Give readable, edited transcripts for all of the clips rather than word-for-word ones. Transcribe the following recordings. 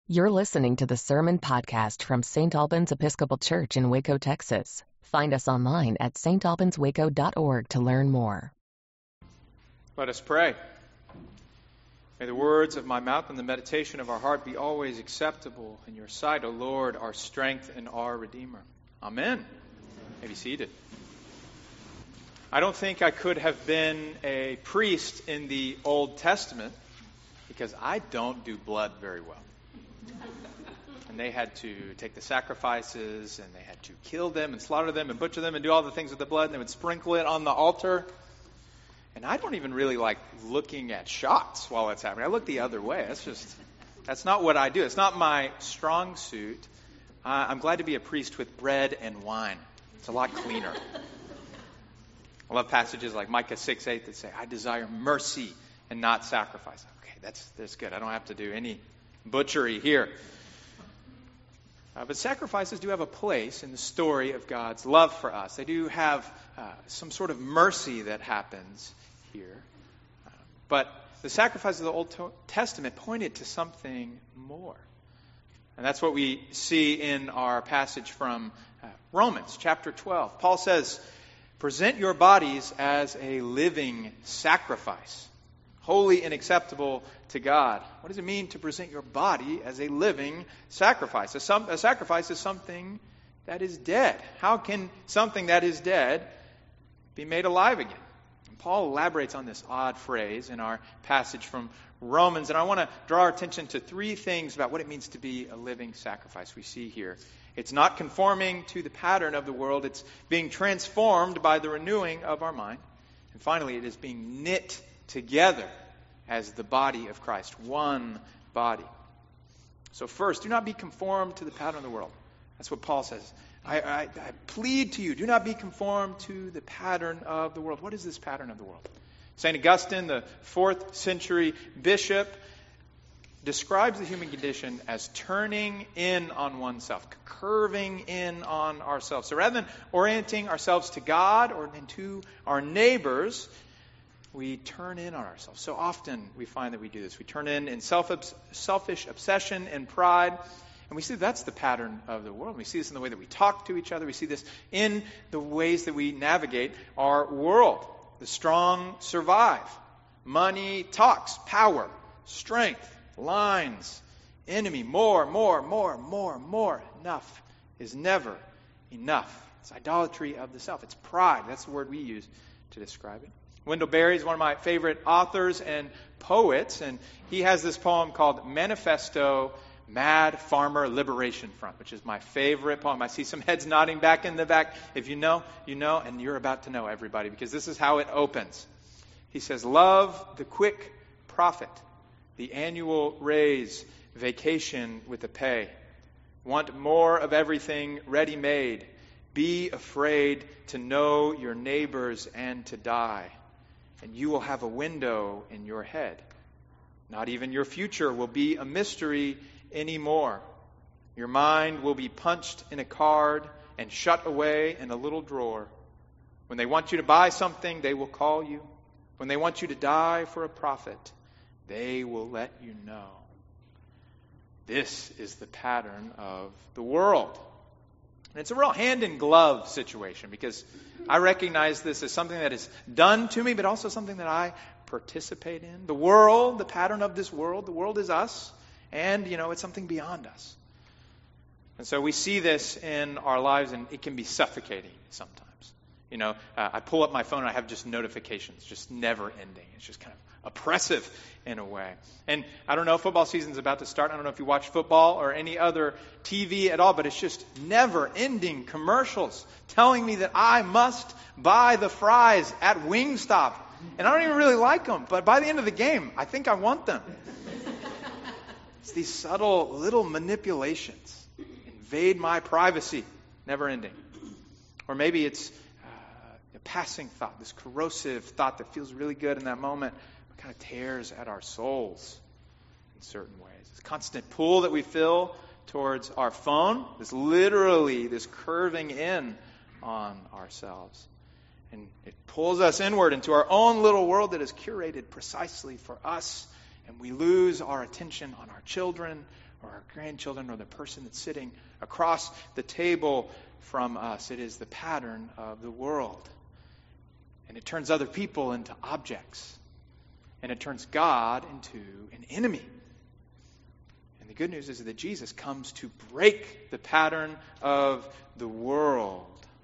You're listening to the Sermon Podcast from St. Albans Episcopal Church in Waco, Texas. Find us online at stalbanswaco.org to learn more. Let us pray. May the words of my mouth and the meditation of our heart be always acceptable in your sight, O Lord, our strength and our Redeemer. Amen. May be seated. I don't think I could have been a priest in the Old Testament because I don't do blood very well. And they had to take the sacrifices, and they had to kill them and slaughter them and butcher them and do all the things with the blood, and they would sprinkle it on the altar. And I don't even really like looking at shots while that's happening. I look the other way. That's not what I do. It's not my strong suit. I'm glad to be a priest with bread and wine. It's a lot cleaner. I love passages like Micah 6:8 that say, I desire mercy and not sacrifice. Okay, that's good. I don't have to do any butchery here. But sacrifices do have a place in the story of God's love for us. They do have some sort of mercy that happens here. But the sacrifices of the Old Testament pointed to something more. And that's what we see in our passage from Romans chapter 12. Paul says, present your bodies as a living sacrifice, holy and acceptable to God. What does it mean to present your body as a living sacrifice? A sacrifice is something that is dead. How can something that is dead be made alive again? And Paul elaborates on this odd phrase in our passage from Romans, and I want to draw our attention to three things about what it means to be a living sacrifice we see here. It's not conforming to the pattern of the world. It's being transformed by the renewing of our mind. And finally, it is being knit together as the body of Christ, one body. So first, do not be conformed to the pattern of the world. That's what Paul says. I plead to you, do not be conformed to the pattern of the world. What is this pattern of the world? St. Augustine, the 4th century bishop, describes the human condition as turning in on oneself, curving in on ourselves. So rather than orienting ourselves to God or to our neighbors, we turn in on ourselves. So often we find that we do this. We turn in selfish obsession and pride. And we see that's the pattern of the world. We see this in the way that we talk to each other. We see this in the ways that we navigate our world. The strong survive. Money talks. Power. Strength. Lines. Enemy. More. Enough is never enough. It's idolatry of the self. It's pride. That's the word we use to describe it. Wendell Berry is one of my favorite authors and poets, and he has this poem called Manifesto Mad Farmer Liberation Front, which is my favorite poem. I see some heads nodding back in the back. If you know, you know, and you're about to know, everybody, because this is how it opens. He says, love the quick profit, the annual raise, vacation with the pay. Want more of everything ready-made. Be afraid to know your neighbors and to die. And you will have a window in your head. Not even your future will be a mystery anymore. Your mind will be punched in a card and shut away in a little drawer. When they want you to buy something, they will call you. When they want you to die for a profit, they will let you know. This is the pattern of the world. And it's a real hand-in-glove situation because I recognize this as something that is done to me, but also something that I participate in. The world, the pattern of this world, the world is us, and, it's something beyond us. And so we see this in our lives, and it can be suffocating sometimes. I pull up my phone, and I have just notifications, just never ending. It's just kind of oppressive in a way. And I don't know, football season's about to start. I don't know if you watch football or any other TV at all, but it's just never-ending commercials telling me that I must buy the fries at Wingstop. And I don't even really like them, but by the end of the game, I think I want them. It's these subtle little manipulations. Invade my privacy. Never-ending. Or maybe it's a passing thought, this corrosive thought that feels really good in that moment, but kind of tears at our souls in certain ways. This constant pull that we feel towards our phone is literally this curving in on ourselves. And it pulls us inward into our own little world that is curated precisely for us. And we lose our attention on our children or our grandchildren or the person that's sitting across the table from us. It is the pattern of the world. And it turns other people into objects. And it turns God into an enemy. And the good news is that Jesus comes to break the pattern of the world,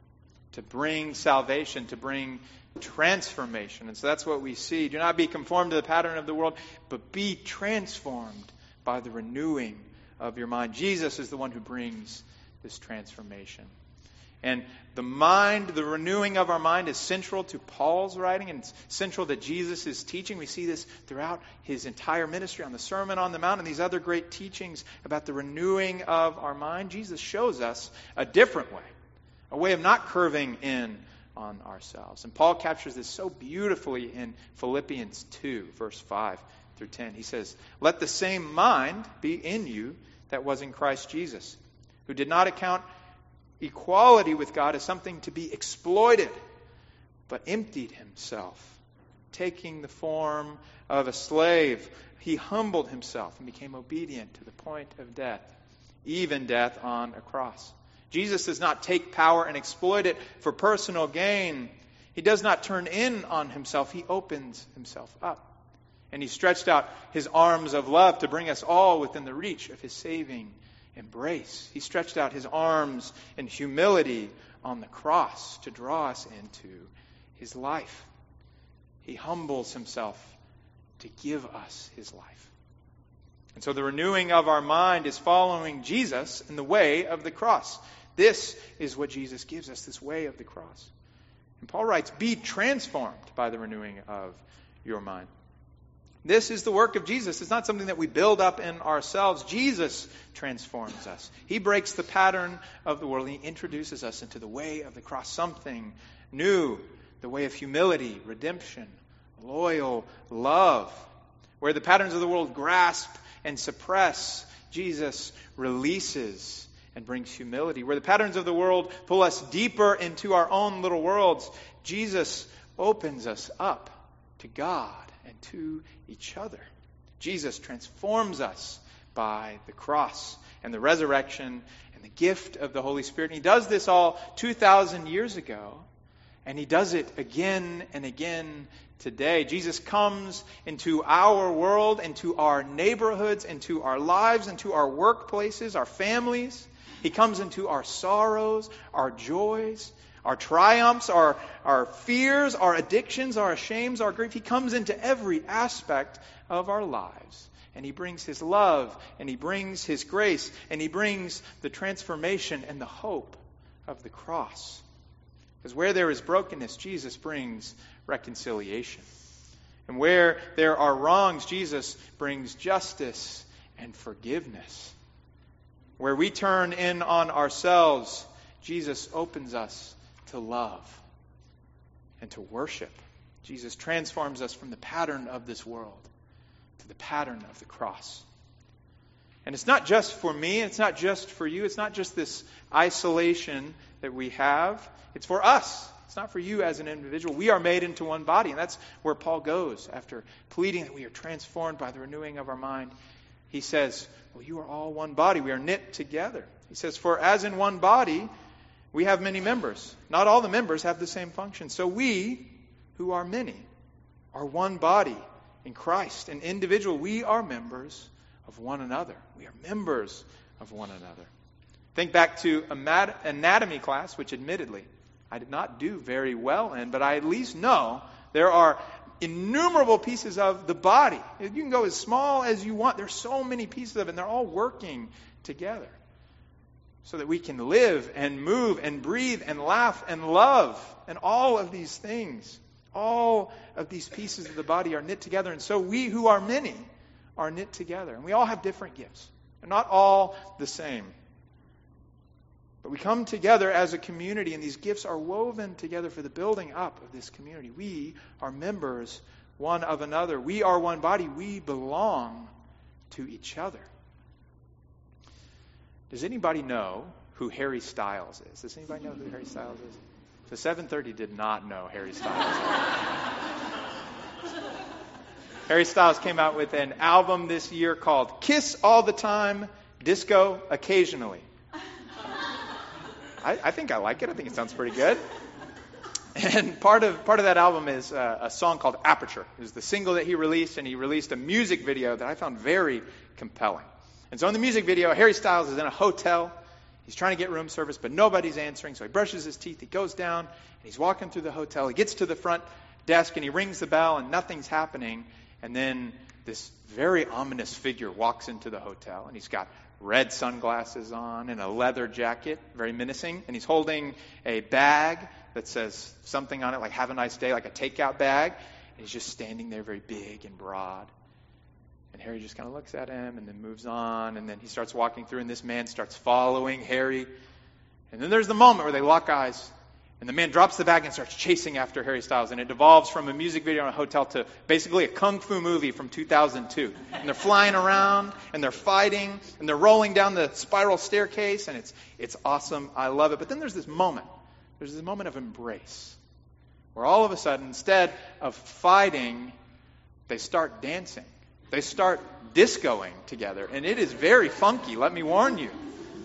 to bring salvation, to bring transformation. And so that's what we see. Do not be conformed to the pattern of the world, but be transformed by the renewing of your mind. Jesus is the one who brings this transformation. And the mind, the renewing of our mind is central to Paul's writing, and it's central to Jesus' teaching. We see this throughout his entire ministry on the Sermon on the Mount and these other great teachings about the renewing of our mind. Jesus shows us a different way, a way of not curving in on ourselves. And Paul captures this so beautifully in Philippians 2, verse 5 through 10. He says, "Let the same mind be in you that was in Christ Jesus, who did not account equality with God as something to be exploited, but emptied himself, taking the form of a slave. He humbled himself and became obedient to the point of death, even death on a cross." Jesus does not take power and exploit it for personal gain. He does not turn in on himself. He opens himself up. And he stretched out his arms of love to bring us all within the reach of his saving embrace. He stretched out his arms in humility on the cross to draw us into his life. He humbles himself to give us his life. And so the renewing of our mind is following Jesus in the way of the cross. This is what Jesus gives us, this way of the cross. And Paul writes, "Be transformed by the renewing of your mind." This is the work of Jesus. It's not something that we build up in ourselves. Jesus transforms us. He breaks the pattern of the world. He introduces us into the way of the cross, something new, the way of humility, redemption, loyal love. Where the patterns of the world grasp and suppress, Jesus releases and brings humility. Where the patterns of the world pull us deeper into our own little worlds, Jesus opens us up to God and to each other. Jesus transforms us by the cross and the resurrection and the gift of the Holy Spirit. And he does this all 2,000 years ago, and he does it again and again today. Jesus comes into our world, into our neighborhoods, into our lives, into our workplaces, our families. He comes into our sorrows, our joys, our triumphs, our fears, our addictions, our shames, our grief. He comes into every aspect of our lives. And he brings his love, and he brings his grace, and he brings the transformation and the hope of the cross. Because where there is brokenness, Jesus brings reconciliation. And where there are wrongs, Jesus brings justice and forgiveness. Where we turn in on ourselves, Jesus opens us to love and to worship. Jesus transforms us from the pattern of this world to the pattern of the cross. And it's not just for me, it's not just for you, it's not just this isolation that we have. It's for us. It's not for you as an individual. We are made into one body, and that's where Paul goes after pleading that we are transformed by the renewing of our mind. He says, well, you are all one body. We are knit together. He says, for as in one body, we have many members. Not all the members have the same function. So we, who are many, are one body in Christ. An individual, we are members of one another. We are members of one another. Think back to anatomy class, which admittedly I did not do very well in, but I at least know there are innumerable pieces of the body. You can go as small as you want. There's so many pieces of it, and they're all working together so that we can live and move and breathe and laugh and love. And all of these things, all of these pieces of the body are knit together. And so we who are many are knit together. And we all have different gifts. They're not all the same. But we come together as a community, and these gifts are woven together for the building up of this community. We are members one of another. We are one body. We belong to each other. Does anybody know who Harry Styles is? Does anybody know who Harry Styles is? So 730 did not know Harry Styles. Harry Styles came out with an album this year called Kiss All the Time, Disco Occasionally. I think I like it. I think it sounds pretty good. And part of that album is a song called Aperture. It was the single that he released, and he released a music video that I found very compelling. And so in the music video, Harry Styles is in a hotel. He's trying to get room service, but nobody's answering. So he brushes his teeth. He goes down, and he's walking through the hotel. He gets to the front desk, and he rings the bell, and nothing's happening. And then this very ominous figure walks into the hotel, and he's got red sunglasses on and a leather jacket, very menacing. And he's holding a bag that says something on it, like "Have a nice day," like a takeout bag. And he's just standing there very big and broad. And Harry just kind of looks at him and then moves on. And then he starts walking through, and this man starts following Harry. And then there's the moment where they lock eyes. And the man drops the bag and starts chasing after Harry Styles. And it devolves from a music video in a hotel to basically a kung fu movie from 2002. And they're flying around, and they're fighting, and they're rolling down the spiral staircase. And it's awesome. I love it. But then there's this moment. There's this moment of embrace. Where all of a sudden, instead of fighting, they start dancing. They start discoing together. And it is very funky, let me warn you.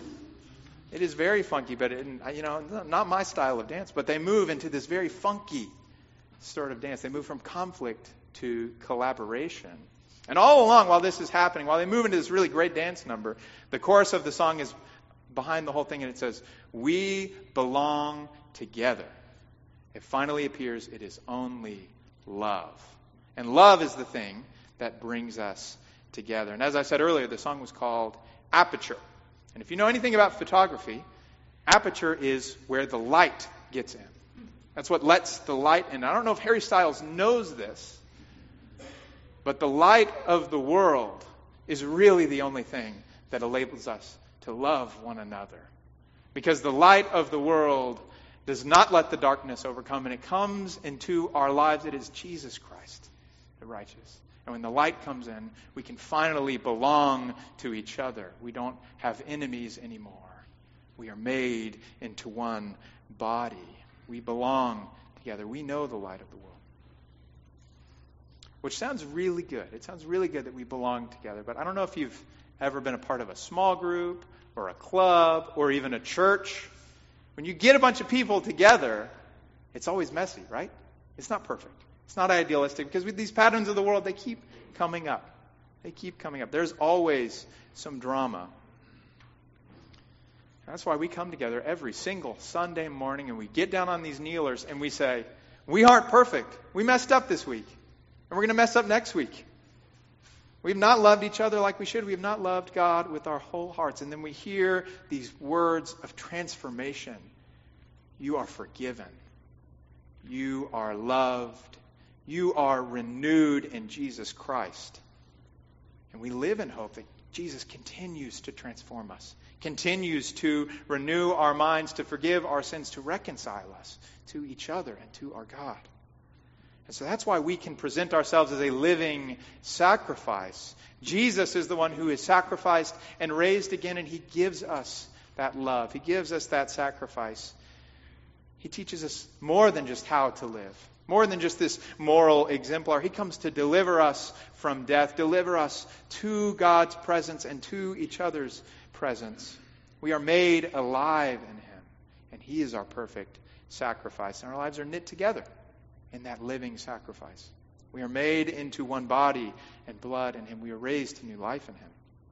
It is very funky, but not my style of dance. But they move into this very funky sort of dance. They move from conflict to collaboration. And all along, while this is happening, while they move into this really great dance number, the chorus of the song is behind the whole thing, and it says, "We belong together." It finally appears, it is only love. And love is the thing that brings us together. And as I said earlier, the song was called Aperture. And if you know anything about photography, aperture is where the light gets in. That's what lets the light in. I don't know if Harry Styles knows this, but the light of the world is really the only thing that enables us to love one another. Because the light of the world does not let the darkness overcome, and it comes into our lives. It is Jesus Christ, the righteous. And when the light comes in, we can finally belong to each other. We don't have enemies anymore. We are made into one body. We belong together. We know the light of the world. Which sounds really good. It sounds really good that we belong together. But I don't know if you've ever been a part of a small group or a club or even a church. When you get a bunch of people together, it's always messy, right? It's not perfect. It's not idealistic, because with these patterns of the world, they keep coming up. They keep coming up. There's always some drama. That's why we come together every single Sunday morning, and we get down on these kneelers and we say, we aren't perfect. We messed up this week, and we're going to mess up next week. We've not loved each other like we should. We have not loved God with our whole hearts. And then we hear these words of transformation. You are forgiven. You are loved. You are renewed in Jesus Christ. And we live in hope that Jesus continues to transform us, continues to renew our minds, to forgive our sins, to reconcile us to each other and to our God. And so that's why we can present ourselves as a living sacrifice. Jesus is the one who is sacrificed and raised again, and he gives us that love. He gives us that sacrifice. He teaches us more than just how to live, more than just this moral exemplar. He comes to deliver us from death, deliver us to God's presence and to each other's presence. We are made alive in him, and he is our perfect sacrifice. And our lives are knit together in that living sacrifice. We are made into one body and blood in him. We are raised to new life in him.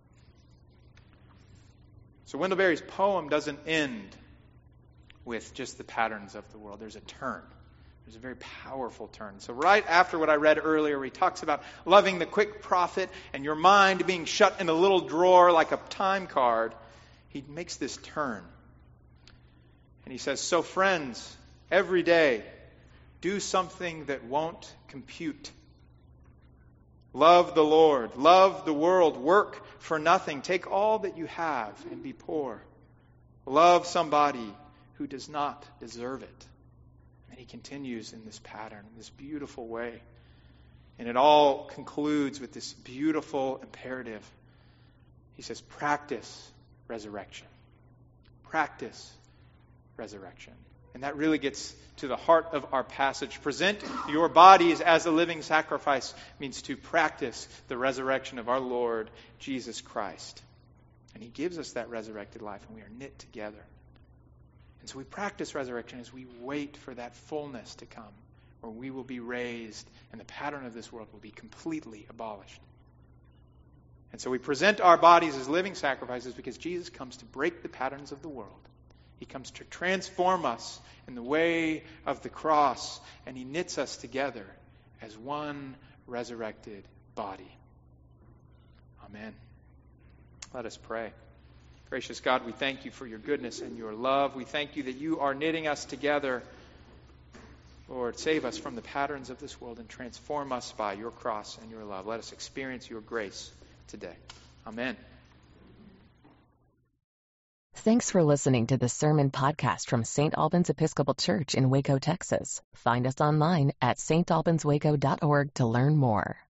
So Wendell Berry's poem doesn't end with just the patterns of the world. There's a turn. There's a very powerful turn. So right after what I read earlier, where he talks about loving the quick profit and your mind being shut in a little drawer like a time card, he makes this turn. And he says, so friends, every day, do something that won't compute. Love the Lord. Love the world. Work for nothing. Take all that you have and be poor. Love somebody who does not deserve it. And he continues in this pattern, in this beautiful way. And it all concludes with this beautiful imperative. He says, practice resurrection. Practice resurrection. And that really gets to the heart of our passage. Present your bodies as a living sacrifice means to practice the resurrection of our Lord Jesus Christ. And he gives us that resurrected life, and we are knit together. And so we practice resurrection as we wait for that fullness to come, where we will be raised and the pattern of this world will be completely abolished. And so we present our bodies as living sacrifices because Jesus comes to break the patterns of the world. He comes to transform us in the way of the cross, and he knits us together as one resurrected body. Amen. Let us pray. Gracious God, we thank you for your goodness and your love. We thank you that you are knitting us together. Lord, save us from the patterns of this world and transform us by your cross and your love. Let us experience your grace today. Amen. Thanks for listening to the Sermon Podcast from St. Albans Episcopal Church in Waco, Texas. Find us online at stalbanswaco.org to learn more.